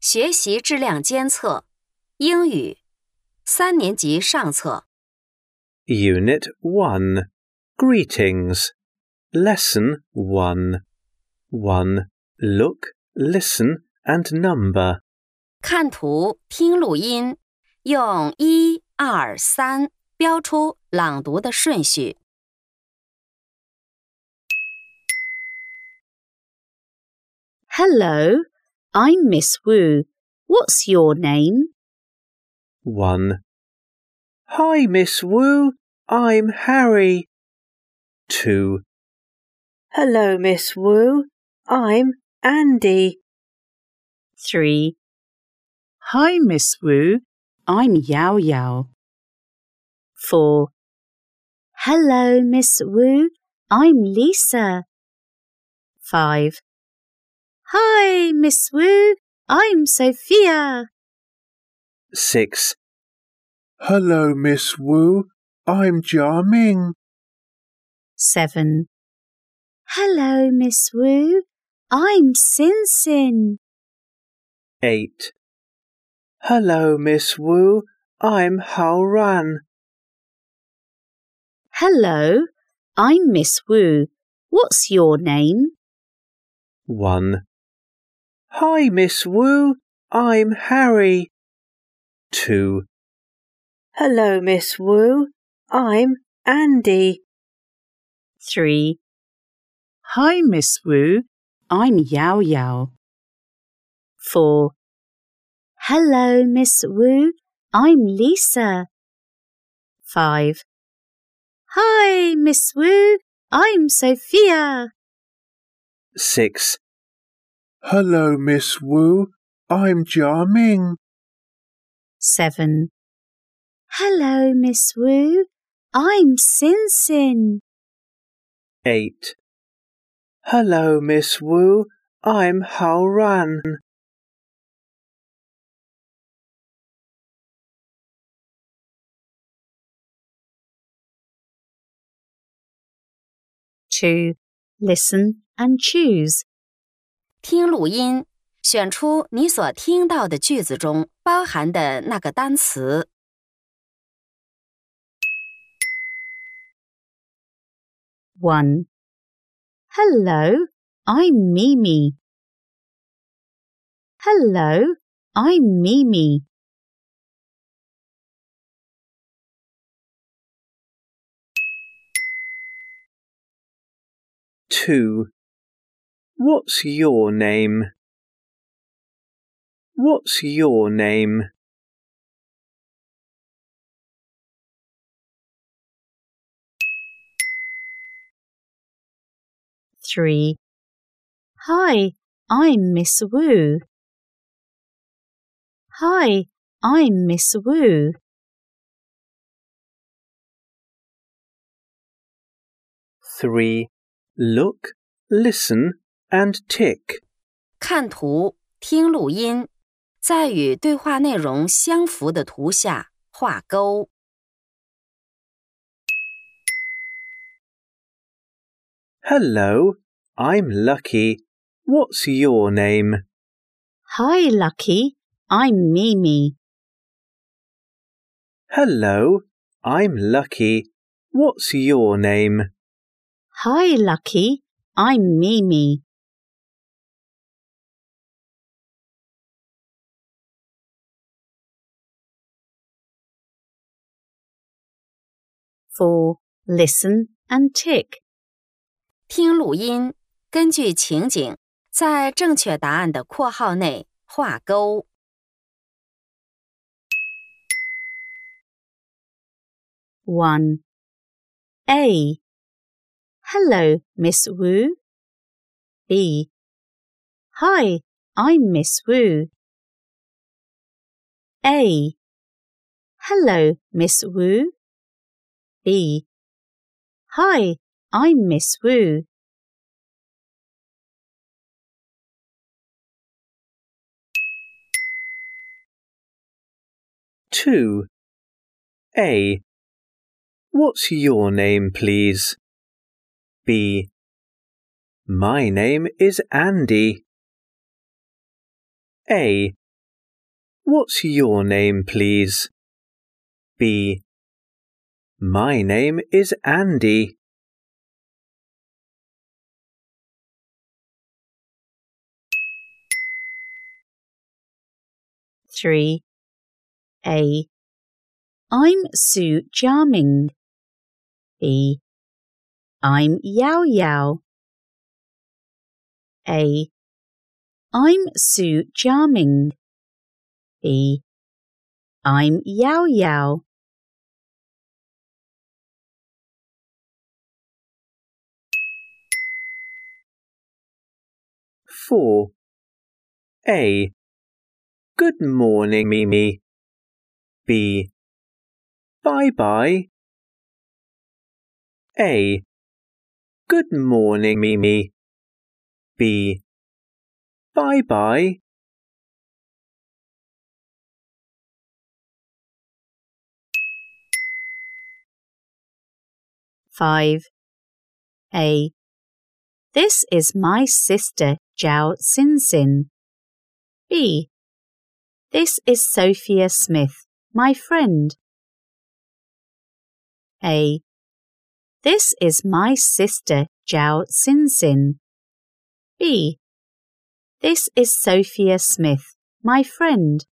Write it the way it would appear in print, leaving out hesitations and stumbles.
学习质量监测，英语，3年级上册。 Unit 1 Greetings Lesson 1 1. Look, listen and number. 看图，听录音，用1、2、3标出朗读的顺序。 Hello, I'm Miss Wu. What's your name? 1. Hi, Miss Wu. I'm Harry. 2. Hello, Miss Wu. I'm Andy. 3. Hi, Miss Wu. I'm Yao Yao. 4. Hello, Miss Wu. I'm Lisa. 5. Hi, Miss Wu. I'm Sophia. 6. Hello, Miss Wu. I'm Jiaming. 7. Hello, Miss Wu. I'm Sin Sin. 8. Hello, Miss Wu. I'm Hao Ran. Hello, I'm Miss Wu. What's your name? 1. Hi, Miss Wu. I'm Harry. 2. Hello, Miss Wu. I'm Andy. 3. Hi, Miss Wu. I'm Yao Yao. 4. Hello, Miss Wu. I'm Lisa. 5. Hi, Miss Wu. I'm Sophia. 6. Hello, Miss Wu. I'm Jiaming. 7. Hello, Miss Wu. I'm Sin Sin. 8. Hello, Miss Wu. I'm Hao Ran. Two. Listen and choose. 听录音，选出你所听到的句子中包含的那个单词。 1. Hello, I'm Mimi. Hello, I'm Mimi. 2. What's your name? What's your name? 3. Hi, I'm Miss Wu. Hi, I'm Miss Wu. 3. Look, listen and tick. 看图，听录音，在与对话内容相符的图下画勾。 Hello, I'm Lucky. What's your name? Hi, Lucky. I'm Mimi. Hello, I'm Lucky. What's your name? Hi, Lucky. I'm Mimi. 4. Listen and tick. 听录音，根据情景，在正确答案的括号内画勾。 1. A. Hello, Miss Wu. B. Hi, I'm Miss Wu. A. Hello, Miss Wu. B. Hi, I'm Miss Wu. 2. A. What's your name, please? B. My name is Andy. A. What's your name, please? B. My name is Andy. Three. A. I'm Sue Jiaming. B. I'm Yao Yao. A. I'm Sue Jiaming. B. I'm Yao Yao. 4. A. Good morning, Mimi. B. Bye-bye. A. Good morning, Mimi. B. Bye-bye. 5. A. This is my sister Zhao Xinxin. B. This is Sophia Smith, my friend. A. This is my sister Zhao Xinxin. B. This is Sophia Smith, my friend.